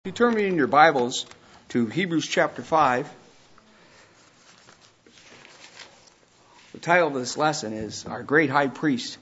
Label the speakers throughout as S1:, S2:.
S1: You turn me in your Bibles to Hebrews chapter 5. The title of this lesson is Our Great High Priest.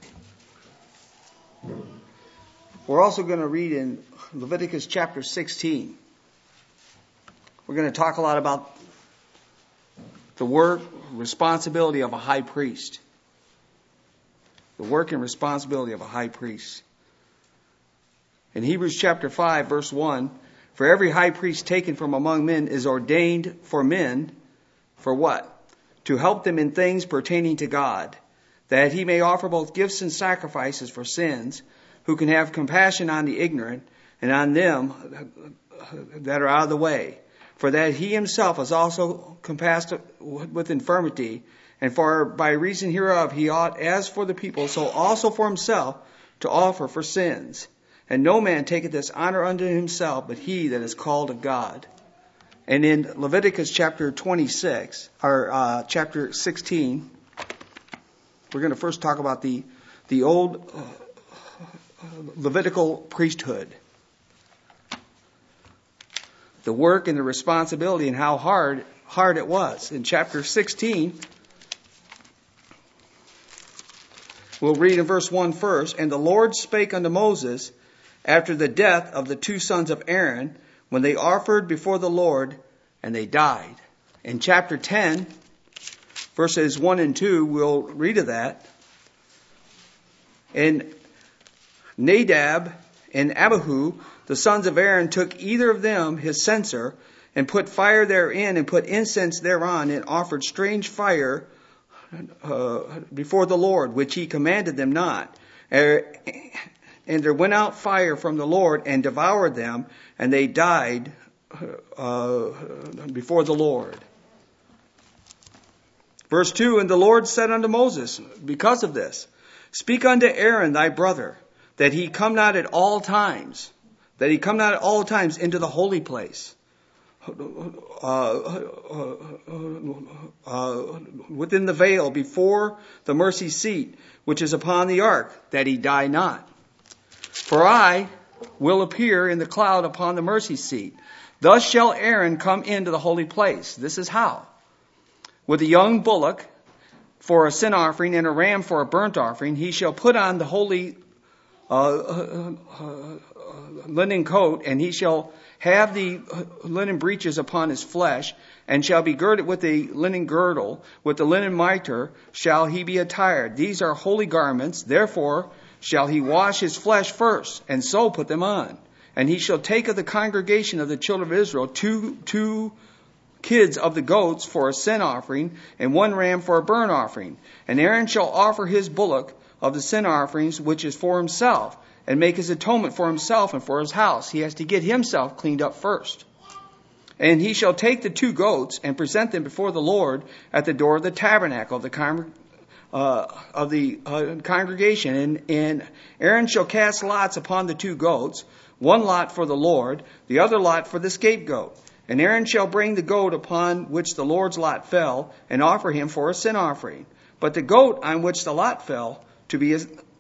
S1: We're also going to read in Leviticus chapter 16. We're going to talk a lot about the work, responsibility of a high priest. The work and responsibility of a high priest. In Hebrews chapter 5, verse 1, for every high priest taken from among men is ordained for men, for what? To help them in things pertaining to God, that he may offer both gifts and sacrifices for sins, who can have compassion on the ignorant and on them that are out of the way. For that he himself is also compassed with infirmity, and for by reason hereof he ought, as for the people, so also for himself, to offer for sins. And no man taketh this honor unto himself, but he that is called of God. And in Leviticus chapter 26, or chapter 16, we're going to first talk about the old Levitical priesthood. The work and the responsibility and how hard it was. In chapter 16, we'll read in verse 1 first. And the Lord spake unto Moses after the death of the two sons of Aaron, when they offered before the Lord, and they died. In chapter 10, verses 1 and 2, we'll read of that. And Nadab and Abihu, the sons of Aaron, took either of them his censer, and put fire therein, and put incense thereon, and offered strange fire before the Lord, which he commanded them not. And there went out fire from the Lord and devoured them, and they died before the Lord. Verse 2, and the Lord said unto Moses, because of this, speak unto Aaron thy brother, that he come not at all times, into the holy place, within the veil before the mercy seat, which is upon the ark, that he die not. For I will appear in the cloud upon the mercy seat. Thus shall Aaron come into the holy place. This is how. With a young bullock for a sin offering and a ram for a burnt offering, he shall put on the holy linen coat, and he shall have the linen breeches upon his flesh, and shall be girded with a linen girdle. With the linen mitre shall he be attired. These are holy garments, therefore shall he wash his flesh first, and so put them on. And he shall take of the congregation of the children of Israel two kids of the goats for a sin offering, and one ram for a burnt offering. And Aaron shall offer his bullock of the sin offerings, which is for himself, and make his atonement for himself and for his house. He has to get himself cleaned up first. And he shall take the two goats and present them before the Lord at the door of the tabernacle of the congregation, and Aaron shall cast lots upon the two goats, one lot for the Lord, the other lot for the scapegoat. And Aaron shall bring the goat upon which the Lord's lot fell, and offer him for a sin offering. But the goat on which the lot fell to be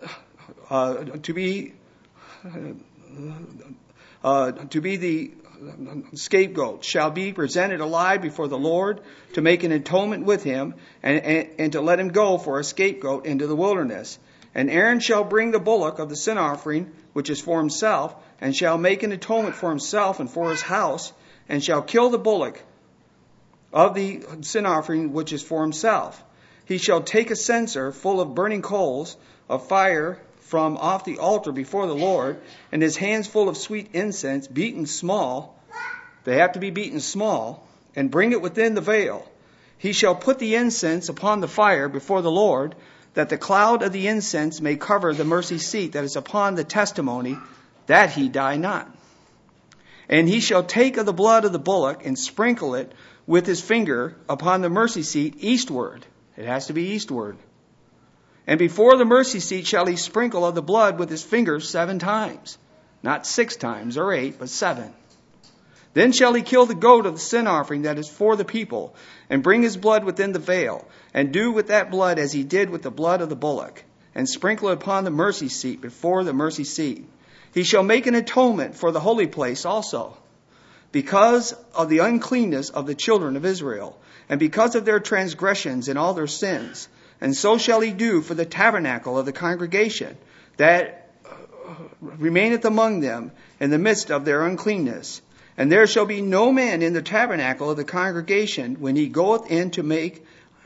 S1: the scapegoat shall be presented alive before the Lord to make an atonement with him, and to let him go for a scapegoat into the wilderness. And Aaron shall bring the bullock of the sin offering, which is for himself, and shall make an atonement for himself and for his house, and shall kill the bullock of the sin offering, which is for himself. He shall take a censer full of burning coals of fire from off the altar before the Lord, and his hands full of sweet incense, beaten small. They have to be beaten small, and bring it within the veil. He shall put the incense upon the fire before the Lord, that the cloud of the incense may cover the mercy seat that is upon the testimony, that he die not. And he shall take of the blood of the bullock and sprinkle it with his finger upon the mercy seat eastward. It has to be eastward. And before the mercy seat shall he sprinkle of the blood with his fingers 7 times. Not 6 times or 8, but 7. Then shall he kill the goat of the sin offering that is for the people, and bring his blood within the veil, and do with that blood as he did with the blood of the bullock, and sprinkle it upon the mercy seat before the mercy seat. He shall make an atonement for the holy place also, because of the uncleanness of the children of Israel, and because of their transgressions and all their sins. And so shall he do for the tabernacle of the congregation that remaineth among them in the midst of their uncleanness. And there shall be no man in the tabernacle of the congregation when he goeth in to make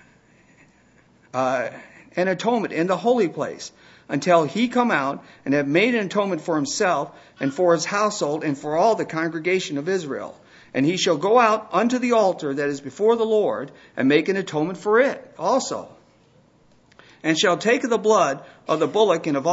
S1: an atonement in the holy place, until he come out and have made an atonement for himself and for his household and for all the congregation of Israel. And he shall go out unto the altar that is before the Lord and make an atonement for it also. And shall take of the blood of the bullock and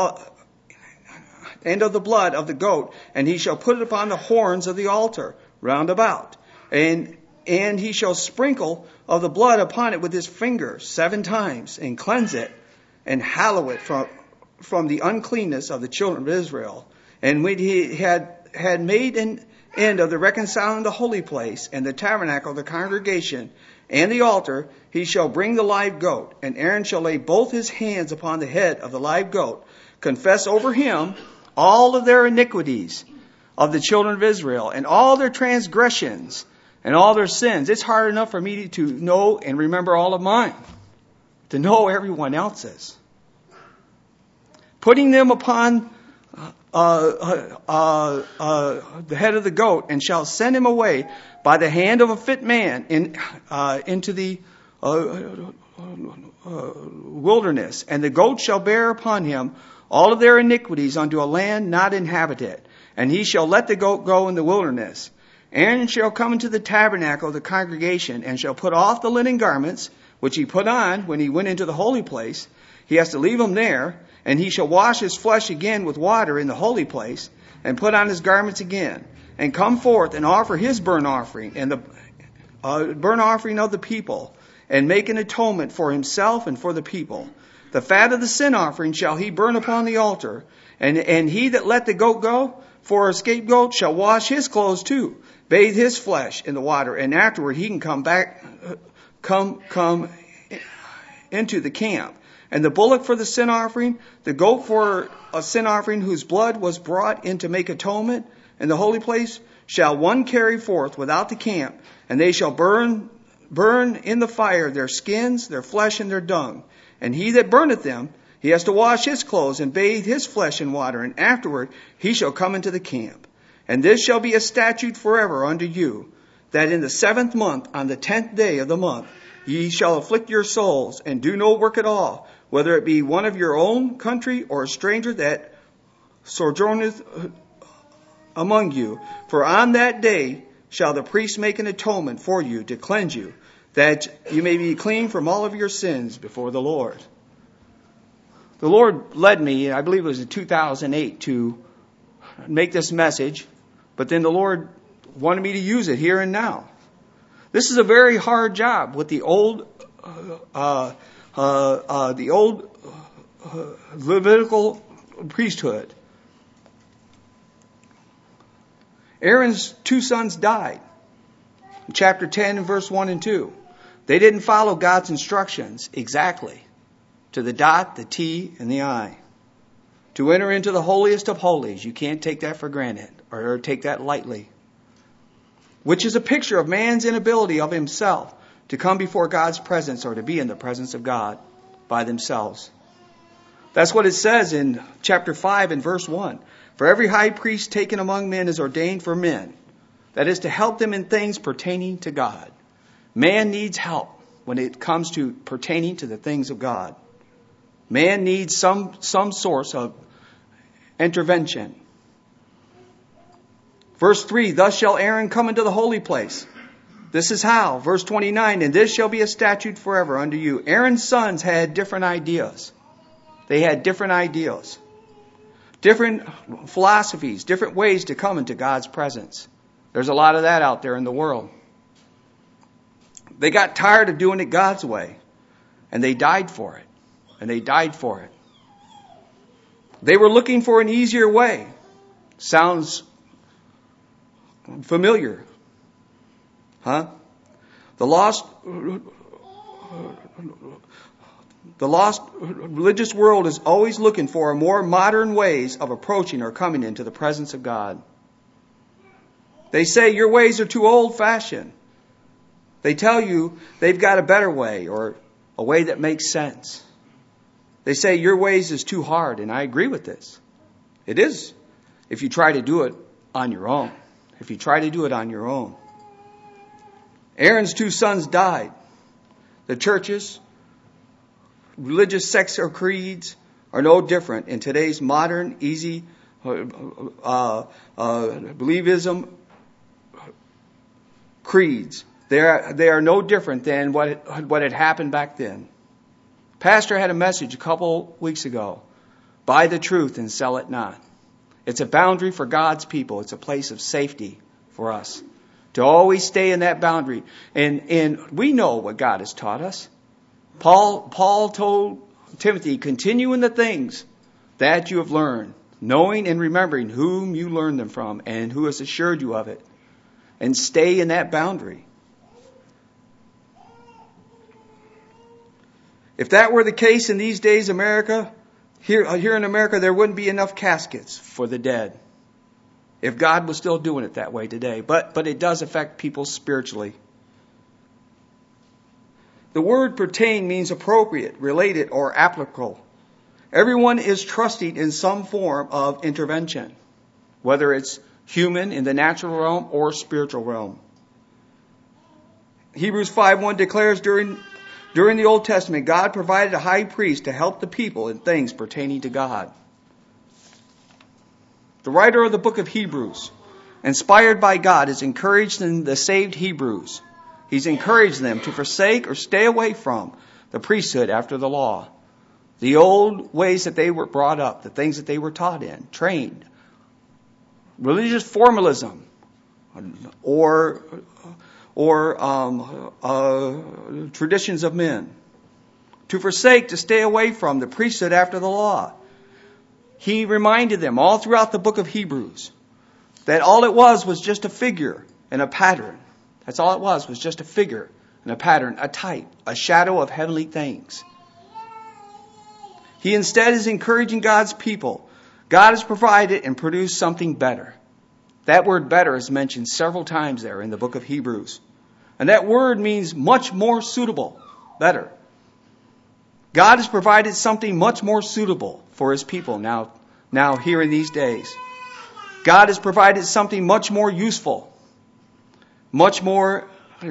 S1: of the blood of the goat, and he shall put it upon the horns of the altar round about. And he shall sprinkle of the blood upon it with his finger 7 times, and cleanse it, and hallow it from the uncleanness of the children of Israel. And when he had made an end of the reconciling the holy place, and the tabernacle of the congregation, and the altar, he shall bring the live goat, and Aaron shall lay both his hands upon the head of the live goat, confess over him all of their iniquities of the children of Israel, and all their transgressions, and all their sins. It's hard enough for me to know and remember all of mine, to know everyone else's. Putting them upon the head of the goat, and shall send him away by the hand of a fit man into the wilderness. And the goat shall bear upon him all of their iniquities unto a land not inhabited. And he shall let the goat go in the wilderness. Aaron shall come into the tabernacle of the congregation, and shall put off the linen garments, which he put on when he went into the holy place. He has to leave them there. And he shall wash his flesh again with water in the holy place, and put on his garments again, and come forth and offer his burnt offering, and the burnt offering of the people, and make an atonement for himself and for the people. The fat of the sin offering shall he burn upon the altar, and he that let the goat go for a scapegoat shall wash his clothes too, bathe his flesh in the water, and afterward he can come into the camp. And the bullock for the sin offering, the goat for a sin offering whose blood was brought in to make atonement in the holy place, shall one carry forth without the camp, and they shall burn in the fire their skins, their flesh, and their dung. And he that burneth them, he has to wash his clothes and bathe his flesh in water, and afterward he shall come into the camp. And this shall be a statute forever unto you, that in the 7th month, on the 10th day of the month, ye shall afflict your souls, and do no work at all, whether it be one of your own country or a stranger that sojourneth among you. For on that day shall the priest make an atonement for you to cleanse you, that you may be clean from all of your sins before the Lord. The Lord led me, I believe it was in 2008, to make this message, but then the Lord wanted me to use it here and now. This is a very hard job with the old Levitical priesthood. Aaron's 2 sons died. In chapter 10 and verse 1 and 2. They didn't follow God's instructions exactly, to the dot, the T, and the I. To enter into the holiest of holies, you can't take that for granted or take that lightly. Which is a picture of man's inability of himself to come before God's presence or to be in the presence of God by themselves. That's what it says in chapter 5 and verse 1. For every high priest taken among men is ordained for men, that is to help them in things pertaining to God. Man needs help when it comes to pertaining to the things of God. Man needs some source of intervention. Verse 3, thus shall Aaron come into the holy place. This is how. Verse 29, and this shall be a statute forever unto you. Aaron's sons had different ideas. They had different ideals. Different philosophies, different ways to come into God's presence. There's a lot of that out there in the world. They got tired of doing it God's way. And they died for it. And they died for it. They were looking for an easier way. Sounds familiar. Huh? The lost religious world is always looking for more modern ways of approaching or coming into the presence of God. They say your ways are too old-fashioned. They tell you they've got a better way or a way that makes sense. They say your ways is too hard, and I agree with this. It is if you try to do it on your own. If you try to do it on your own. Aaron's 2 sons died. The churches, religious sects or creeds are no different in today's modern, easy believism creeds. They are no different than what had happened back then. Pastor had a message a couple weeks ago. Buy the truth and sell it not. It's a boundary for God's people. It's a place of safety for us. To always stay in that boundary. And we know what God has taught us. Paul told Timothy, continue in the things that you have learned, knowing and remembering whom you learned them from and who has assured you of it. And stay in that boundary. If that were the case in these days, America, here in America, there wouldn't be enough caskets for the dead. If God was still doing it that way today. But it does affect people spiritually. The word pertain means appropriate, related, or applicable. Everyone is trusting in some form of intervention, whether it's human in the natural realm or spiritual realm. Hebrews 5:1 declares during the Old Testament, God provided a high priest to help the people in things pertaining to God. The writer of the book of Hebrews, inspired by God, is encouraged in the saved Hebrews. He's encouraged them to forsake or stay away from the priesthood after the law. The old ways that they were brought up, the things that they were taught in, trained. Religious formalism or traditions of men. To forsake, to stay away from the priesthood after the law. He reminded them all throughout the book of Hebrews that all it was just a figure and a pattern. That's all it was just a figure and a pattern, a type, a shadow of heavenly things. He instead is encouraging God's people. God has provided and produced something better. That word better is mentioned several times there in the book of Hebrews. And that word means much more suitable, better. God has provided something much more suitable for His people now here in these days. God has provided something much more useful, much more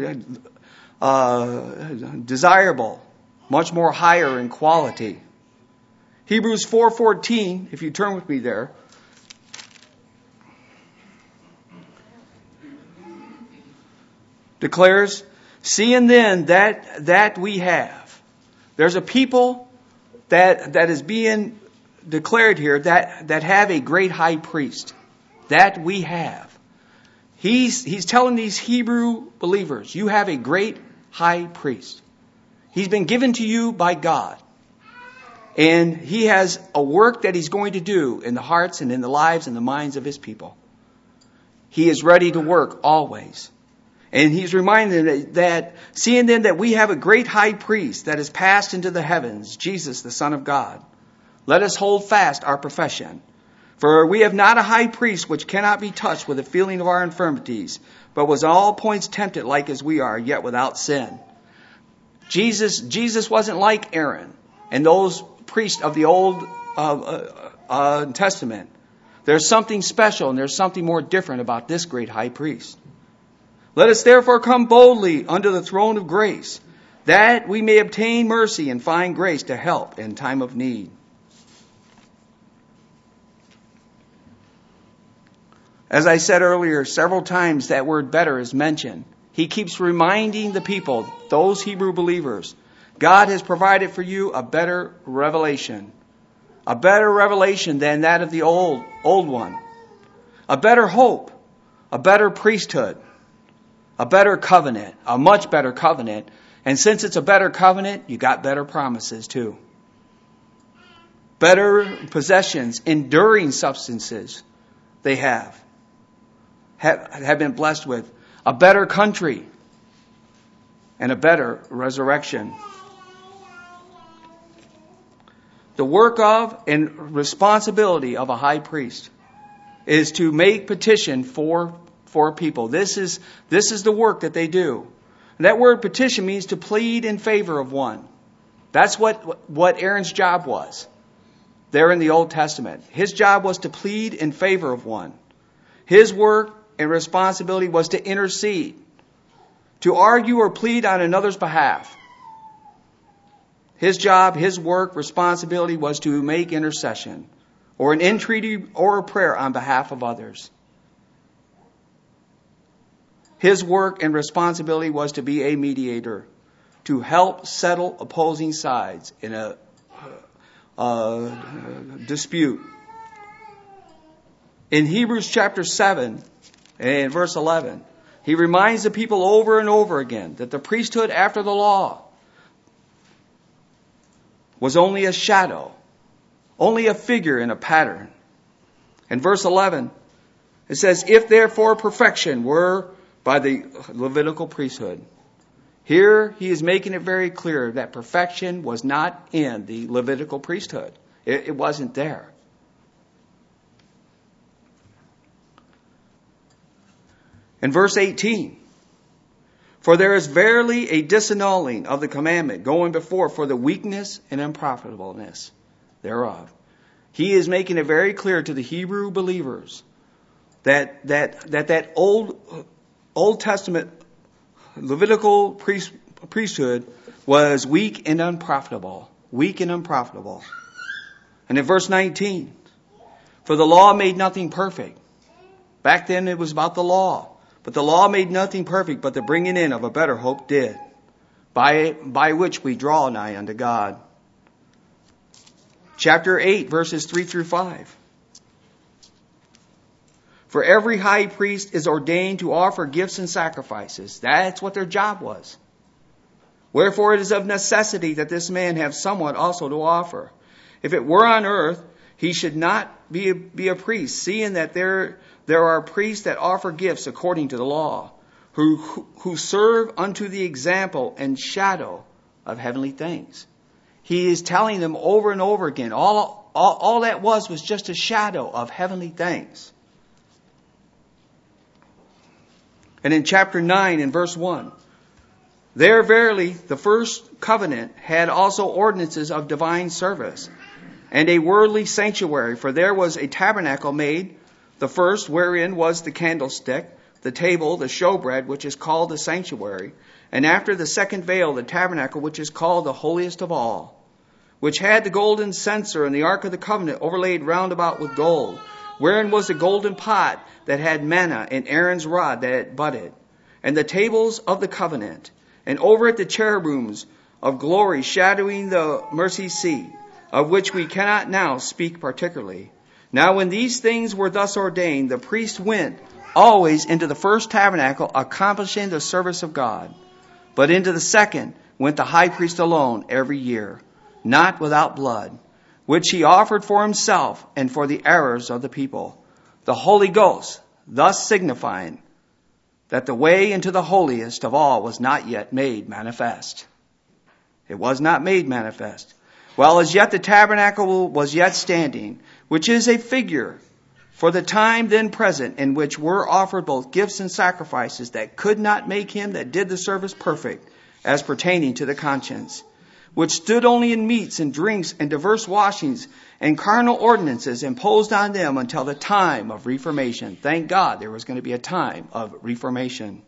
S1: desirable, much more higher in quality. Hebrews 4:14, if you turn with me there, declares, seeing then that we have. There's a people that is being declared here that have a great high priest. That we have. He's telling these Hebrew believers, you have a great high priest. He's been given to you by God. And He has a work that He's going to do in the hearts and in the lives and the minds of His people. He is ready to work always. And He's reminding that, seeing then that we have a great high priest that has passed into the heavens, Jesus, the Son of God, let us hold fast our profession. For we have not a high priest which cannot be touched with the feeling of our infirmities, but was in all points tempted like as we are, yet without sin. Jesus wasn't like Aaron and those priests of the Old Testament. There's something special and there's something more different about this great high priest. Let us therefore come boldly unto the throne of grace, that we may obtain mercy and find grace to help in time of need. As I said earlier, several times that word better is mentioned. He keeps reminding the people, those Hebrew believers, God has provided for you a better revelation. A better revelation than that of the old one. A better hope. A better priesthood. A better covenant. A much better covenant. And since it's a better covenant, you got better promises too. Better possessions, enduring substances they have been blessed with. A better country. And a better resurrection. The work of and responsibility of a high priest is to make petition for for people. This is the work that they do. And that word petition means to plead in favor of one. That's what Aaron's job was there in the Old Testament. His job was to plead in favor of one. His work and responsibility was to intercede, to argue or plead on another's behalf. His job, his work, responsibility was to make intercession or an entreaty or a prayer on behalf of others. His work and responsibility was to be a mediator, to help settle opposing sides in a dispute. In Hebrews chapter 7 and verse 11, he reminds the people over and over again that the priesthood after the law was only a shadow, only a figure in a pattern. In verse 11, it says, if therefore perfection were by the Levitical priesthood. Here he is making it very clear that perfection was not in the Levitical priesthood. It wasn't there. In verse 18, for there is verily a disannulling of the commandment going before for the weakness and unprofitableness thereof. He is making it very clear to the Hebrew believers that Old Testament Levitical priesthood was weak and unprofitable. Weak and unprofitable. And in verse 19, for the law made nothing perfect. Back then it was about the law. But the law made nothing perfect, but the bringing in of a better hope did, by which we draw nigh unto God. Chapter 8, verses 3 through 5. For every high priest is ordained to offer gifts and sacrifices. That's what their job was. Wherefore it is of necessity that this man have somewhat also to offer. If it were on earth, he should not be a priest, seeing that there are priests that offer gifts according to the law, who serve unto the example and shadow of heavenly things. He is telling them over and over again, all that was just a shadow of heavenly things. And in chapter 9 and verse 1, there verily the first covenant had also ordinances of divine service, and a worldly sanctuary, for there was a tabernacle made, the first wherein was the candlestick, the table, the showbread, which is called the sanctuary, and after the second veil, the tabernacle, which is called the holiest of all, which had the golden censer and the ark of the covenant overlaid round about with gold, wherein was the golden pot that had manna and Aaron's rod that it budded, and the tables of the covenant, and over it the cherubims of glory shadowing the mercy seat, of which we cannot now speak particularly. Now when these things were thus ordained, the priest went always into the first tabernacle, accomplishing the service of God. But into the second went the high priest alone every year, not without blood, which he offered for himself and for the errors of the people, the Holy Ghost, thus signifying that the way into the holiest of all was not yet made manifest. It was not made manifest. While as yet the tabernacle was yet standing, which is a figure for the time then present, in which were offered both gifts and sacrifices that could not make him that did the service perfect, as pertaining to the conscience, which stood only in meats and drinks and diverse washings and carnal ordinances imposed on them until the time of Reformation. Thank God there was going to be a time of Reformation.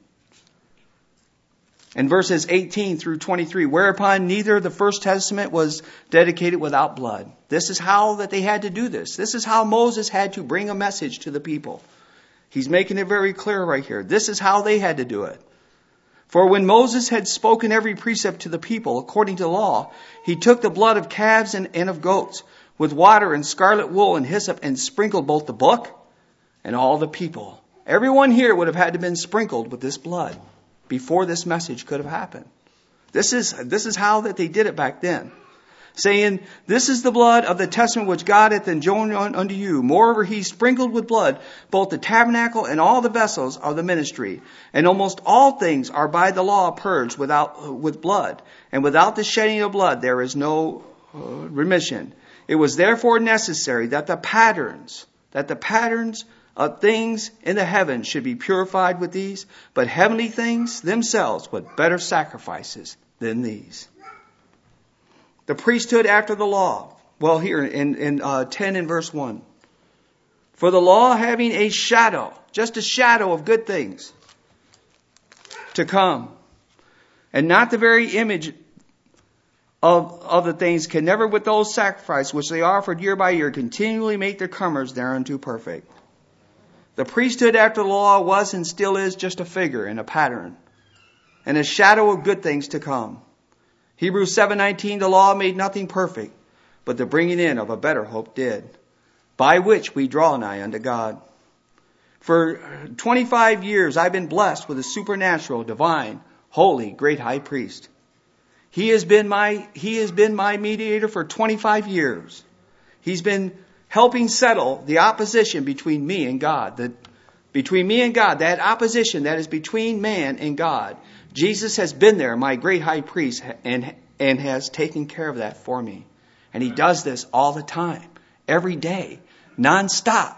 S1: In verses 18 through 23, whereupon neither the First Testament was dedicated without blood. This is how that they had to do this. This is how Moses had to bring a message to the people. He's making it very clear right here. This is how they had to do it. For when Moses had spoken every precept to the people according to the law, he took the blood of calves and of goats with water and scarlet wool and hyssop and sprinkled both the book and all the people. Everyone here would have had to been sprinkled with this blood before this message could have happened. This is how that they did it back then. Saying, this is the blood of the testament which God hath enjoined unto you. Moreover, he sprinkled with blood both the tabernacle and all the vessels of the ministry. And almost all things are by the law purged with blood. And without the shedding of blood, there is no remission. It was therefore necessary that the patterns things in the heavens should be purified with these, but heavenly things themselves with better sacrifices than these. The priesthood after the law. Well, here in 10 and verse 1. For the law having a shadow, just a shadow of good things to come, and not the very image of the things, can never with those sacrifices which they offered year by year continually make their comers thereunto perfect. The priesthood after the law was and still is just a figure and a pattern, and a shadow of good things to come. Hebrews 7:19, the law made nothing perfect, but the bringing in of a better hope did, by which we draw nigh unto God. For 25 years I've been blessed with a supernatural, divine, holy, great high priest. He has been my mediator for 25 years. He's been helping settle the opposition between me and God. That opposition that is between man and God. Jesus has been there, my great high priest, and has taken care of that for me. And he does this all the time, every day, nonstop.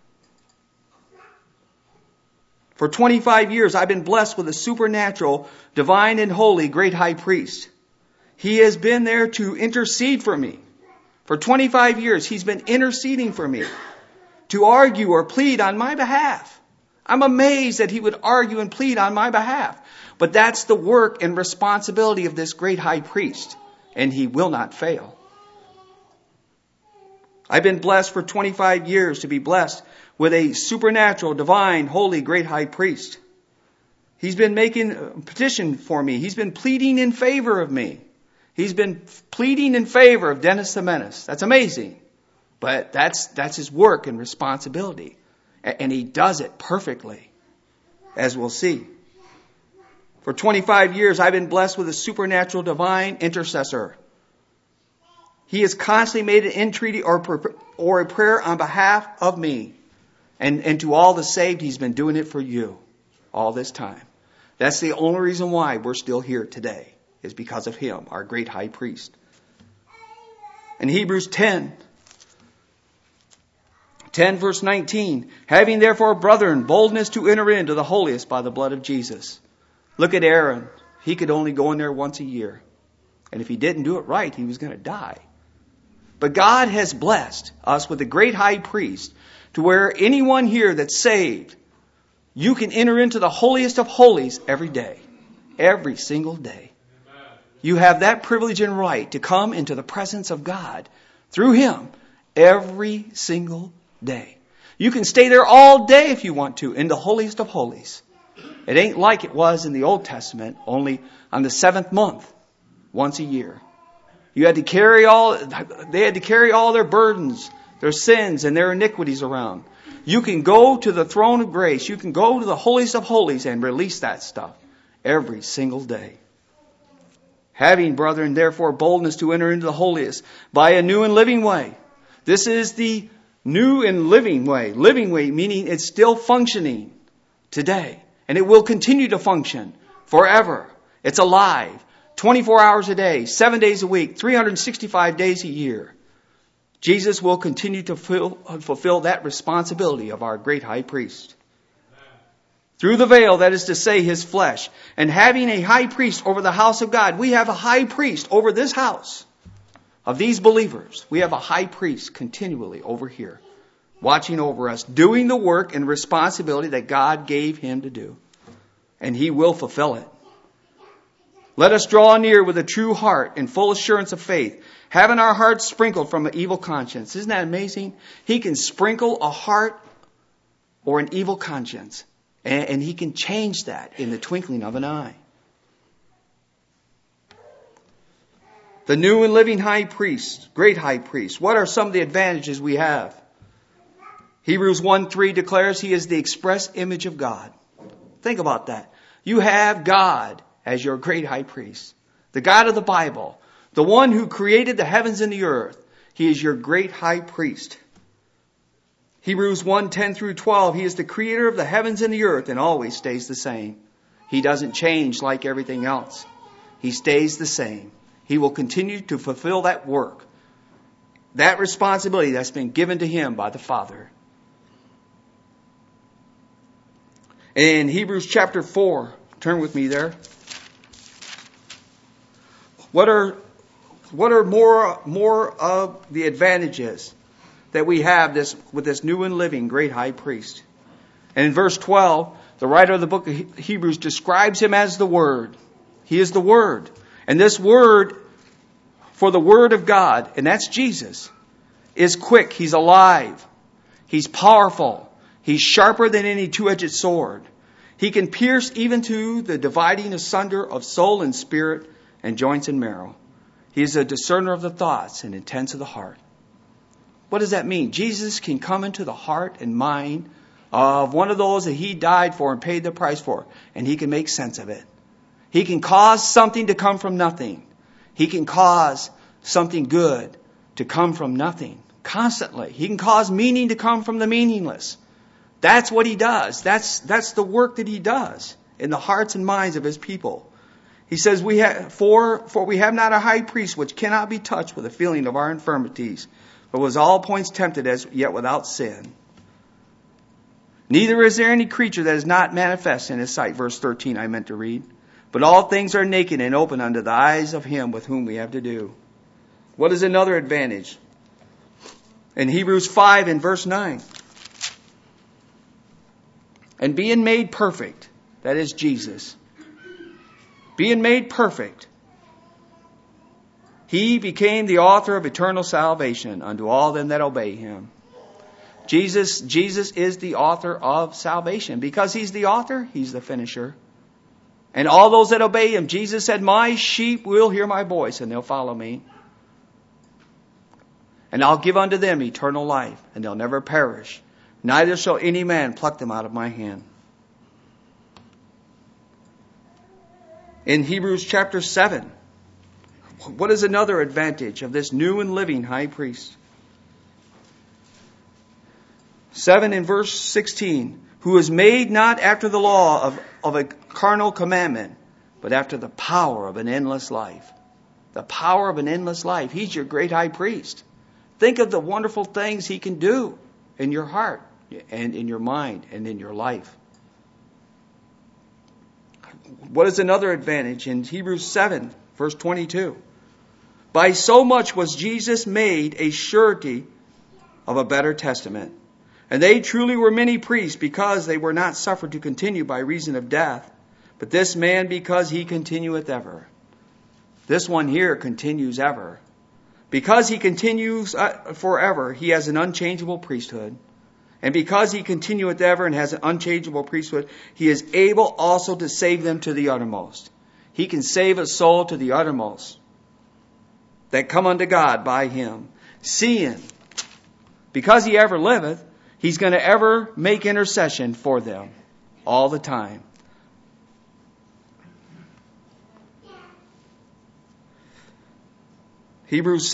S1: For 25 years, I've been blessed with a supernatural, divine and holy, great high priest. He has been there to intercede for me. For 25 years, he's been interceding for me, to argue or plead on my behalf. I'm amazed that he would argue and plead on my behalf. But that's the work and responsibility of this great high priest, and he will not fail. I've been blessed for 25 years to be blessed with a supernatural, divine, holy, great high priest. He's been making a petition for me. He's been pleading in favor of me. He's been pleading in favor of Dennis the Menace. That's amazing. But that's his work and responsibility. And he does it perfectly, as we'll see. For 25 years, I've been blessed with a supernatural, divine intercessor. He has constantly made an entreaty or a prayer on behalf of me. And to all the saved, he's been doing it for you all this time. That's the only reason why we're still here today, is because of him, our great high priest. In Hebrews 10 verse 19, having therefore, brethren, boldness to enter into the holiest by the blood of Jesus. Look at Aaron. He could only go in there once a year. And if he didn't do it right, he was going to die. But God has blessed us with a great high priest to where anyone here that's saved, you can enter into the holiest of holies every day. Every single day. You have that privilege and right to come into the presence of God through him every single day. You can stay there all day if you want to in the holiest of holies. It ain't like it was in the Old Testament, only on the 7th month, once a year. They had to carry all their burdens, their sins, and their iniquities around. You can go to the throne of grace. You can go to the holiest of holies and release that stuff every single day. Having, brethren, therefore boldness to enter into the holiest by a new and living way. This is the new and living way. Living way meaning it's still functioning today. And it will continue to function forever. It's alive. 24 hours a day, 7 days a week, 365 days a year. Jesus will continue to fulfill that responsibility of our great high priest. Through the veil, that is to say, his flesh. And having a high priest over the house of God. We have a high priest over this house of these believers. We have a high priest continually over here, watching over us, doing the work and responsibility that God gave him to do. And he will fulfill it. Let us draw near with a true heart and full assurance of faith, having our hearts sprinkled from an evil conscience. Isn't that amazing? He can sprinkle a heart or an evil conscience. And he can change that in the twinkling of an eye. The new and living high priest, great high priest. What are some of the advantages we have? Hebrews 1:3 declares he is the express image of God. Think about that. You have God as your great high priest. The God of the Bible. The one who created the heavens and the earth. He is your great high priest. Hebrews 1:10 through 12. He is the creator of the heavens and the earth and always stays the same. He doesn't change like everything else. He stays the same. He will continue to fulfill that work. That responsibility that's been given to him by the Father. In Hebrews chapter 4, turn with me there. What are more of the advantages that we have with this new and living great high priest? And in verse 12, the writer of the book of Hebrews describes him as the Word. He is the Word. And this Word, for the Word of God, and that's Jesus, is quick. He's alive. He's powerful. He's sharper than any two-edged sword. He can pierce even to the dividing asunder of soul and spirit and joints and marrow. He is a discerner of the thoughts and intents of the heart. What does that mean? Jesus can come into the heart and mind of one of those that He died for and paid the price for, and He can make sense of it. He can cause something to come from nothing. He can cause something good to come from nothing constantly. He can cause meaning to come from the meaningless. That's what He does. That's the work that He does in the hearts and minds of His people. He says, for we have not a high priest which cannot be touched with the feeling of our infirmities, but was all points tempted as yet without sin. Neither is there any creature that is not manifest in His sight. Verse 13 I meant to read. But all things are naked and open unto the eyes of Him with whom we have to do. What is another advantage? In Hebrews 5 and verse 9. And being made perfect, that is Jesus. Being made perfect, He became the author of eternal salvation unto all them that obey Him. Jesus is the author of salvation. Because He's the author, He's the finisher. And all those that obey Him, Jesus said, my sheep will hear my voice and they'll follow me. And I'll give unto them eternal life, and they'll never perish. Neither shall any man pluck them out of my hand. In Hebrews chapter 7, what is another advantage of this new and living high priest? 7 in verse 16, who is made not after the law of a carnal commandment, but after the power of an endless life. The power of an endless life. He's your great high priest. Think of the wonderful things He can do in your heart and in your mind and in your life. What is another advantage? In Hebrews 7, verse 22. By so much was Jesus made a surety of a better testament. And they truly were many priests, because they were not suffered to continue by reason of death. But this man, because He continueth ever. This one here continues ever. Because He continues forever, He has an unchangeable priesthood. And because He continueth ever and has an unchangeable priesthood, He is able also to save them to the uttermost. He can save a soul to the uttermost that come unto God by Him. Seeing, because He ever liveth, He's going to ever make intercession for them all the time. Hebrews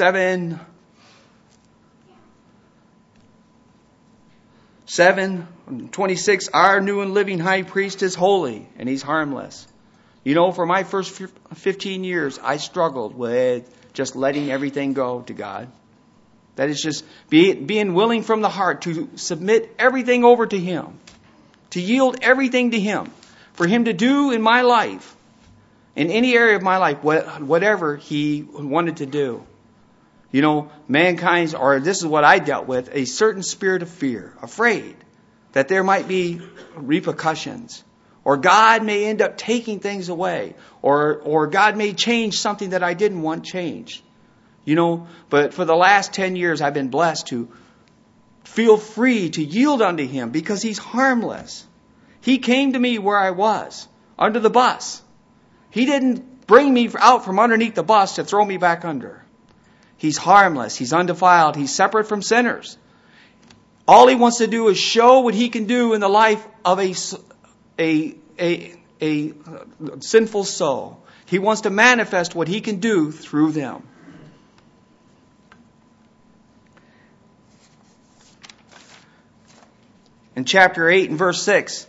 S1: 7:26, our new and living high priest is holy and He's harmless. You know, for my first 15 years, I struggled with just letting everything go to God. That is just being willing from the heart to submit everything over to Him. To yield everything to Him. For Him to do in my life, in any area of my life, whatever He wanted to do. You know, mankind's, or this is what I dealt with, a certain spirit of fear. Afraid that there might be repercussions. Or God may end up taking things away. Or God may change something that I didn't want changed. You know, but for the last 10 years I've been blessed to feel free to yield unto Him because He's harmless. He came to me where I was, under the bus. He didn't bring me out from underneath the bus to throw me back under. He's harmless. He's undefiled. He's separate from sinners. All He wants to do is show what He can do in the life of a sinful soul. He wants to manifest what He can do through them. In chapter 8 and verse 6,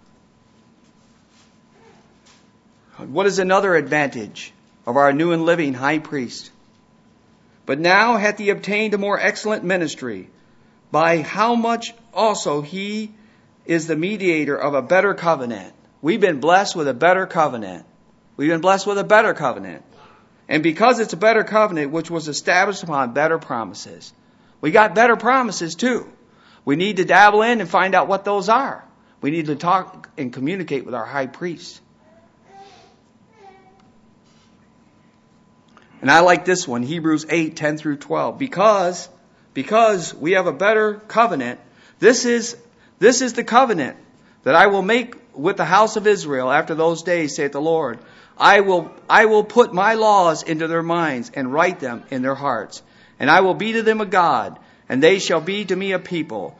S1: what is another advantage of our new and living high priest? But now hath He obtained a more excellent ministry, by how much also He is the mediator of a better covenant. We've been blessed with a better covenant. We've been blessed with a better covenant. And because it's a better covenant, which was established upon better promises. We got better promises too. We need to dabble in and find out what those are. We need to talk and communicate with our high priest. And I like this one, Hebrews 8, 10 through 12. Because we have a better covenant, this is the covenant that I will make with the house of Israel after those days, saith the Lord. I will put my laws into their minds and write them in their hearts. And I will be to them a God, and they shall be to me a people.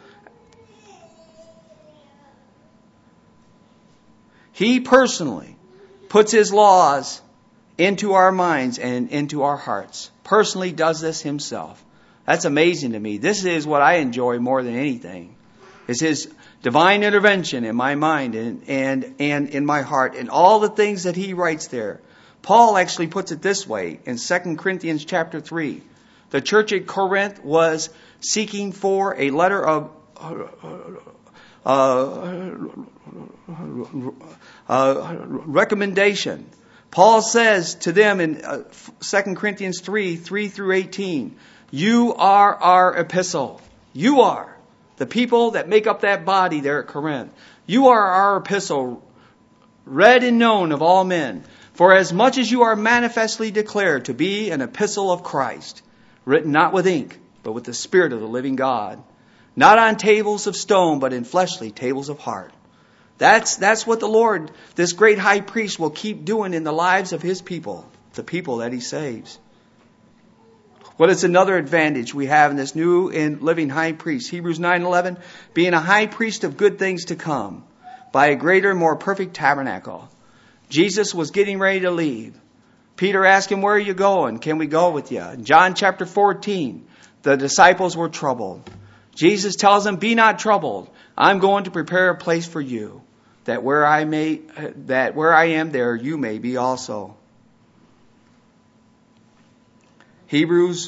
S1: He personally puts His laws into our minds and into our hearts. Personally does this Himself. That's amazing to me. This is what I enjoy more than anything. Is His divine intervention in my mind and in my heart and all the things that He writes there. Paul actually puts it this way in 2 Corinthians chapter 3. The church at Corinth was seeking for a letter of recommendation. Paul says to them in 2 Corinthians 3 through 18, you are our epistle. You are. The people that make up that body there at Corinth. You are our epistle, read and known of all men. For as much as you are manifestly declared to be an epistle of Christ, written not with ink, but with the Spirit of the living God, not on tables of stone, but in fleshly tables of heart. That's what the Lord, this great high priest, will keep doing in the lives of His people, the people that He saves. What is another advantage we have in this new and living high priest? Hebrews 9:11, being a high priest of good things to come, by a greater, more perfect tabernacle. Jesus was getting ready to leave. Peter asked Him, where are you going? Can we go with you? In John chapter 14, the disciples were troubled. Jesus tells them, be not troubled. I'm going to prepare a place for you, that where I am, there you may be also. Hebrews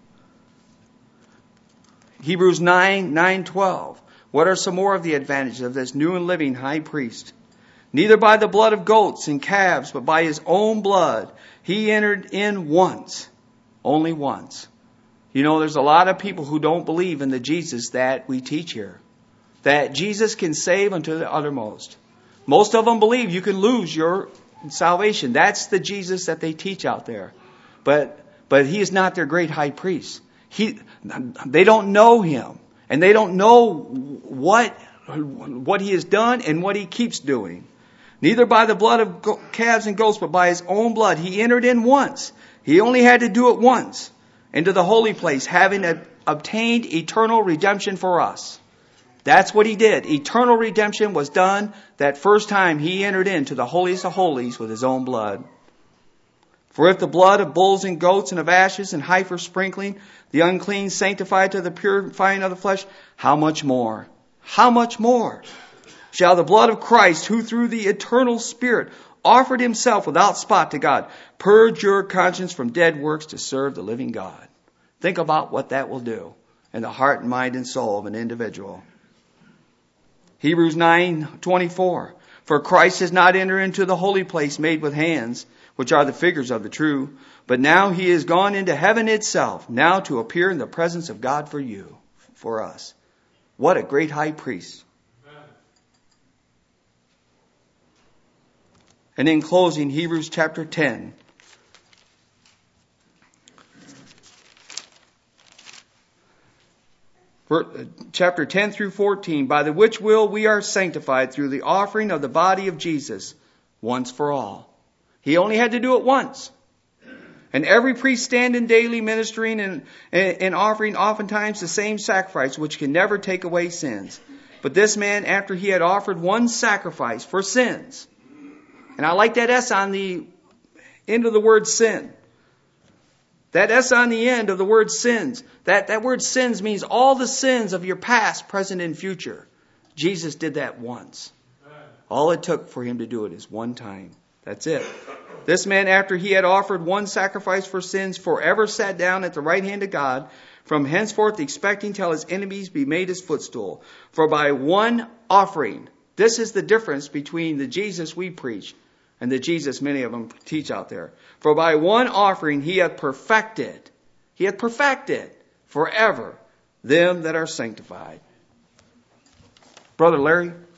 S1: 9:12. What are some more of the advantages of this new and living high priest? Neither by the blood of goats and calves, but by His own blood, He entered in once, only once. You know, there's a lot of people who don't believe in the Jesus that we teach here. That Jesus can save unto the uttermost. Most of them believe you can lose your salvation. That's the Jesus that they teach out there. But He is not their great high priest. They don't know Him. And they don't know what He has done and what He keeps doing. Neither by the blood of calves and goats, but by His own blood. He entered in once. He only had to do it once. Into the holy place, having obtained eternal redemption for us. That's what He did. Eternal redemption was done that first time He entered into the holiest of holies with His own blood. For if the blood of bulls and goats and of ashes and heifer sprinkling, the unclean sanctified to the purifying of the flesh, how much more? How much more shall the blood of Christ, who through the eternal Spirit offered Himself without spot to God, purge your conscience from dead works to serve the living God? Think about what that will do in the heart and mind and soul of an individual. Hebrews 9:24. For Christ has not entered into the holy place made with hands, which are the figures of the true, but now He is gone into heaven itself, now to appear in the presence of God for you, for us. What a great high priest. And in closing, Hebrews chapter 10. Chapter 10 through 14. By the which will we are sanctified through the offering of the body of Jesus once for all. He only had to do it once. And every priest standing daily ministering and offering oftentimes the same sacrifice, which can never take away sins. But this man, after he had offered one sacrifice for sins, and I like that S on the end of the word sin. That S on the end of the word sins. That word sins means all the sins of your past, present, and future. Jesus did that once. All it took for Him to do it is one time. That's it. This man, after he had offered one sacrifice for sins, forever sat down at the right hand of God, from henceforth expecting till his enemies be made his footstool. For by one offering, this is the difference between the Jesus we preach and the Jesus many of them teach out there. For by one offering he hath perfected forever them that are sanctified. Brother Larry,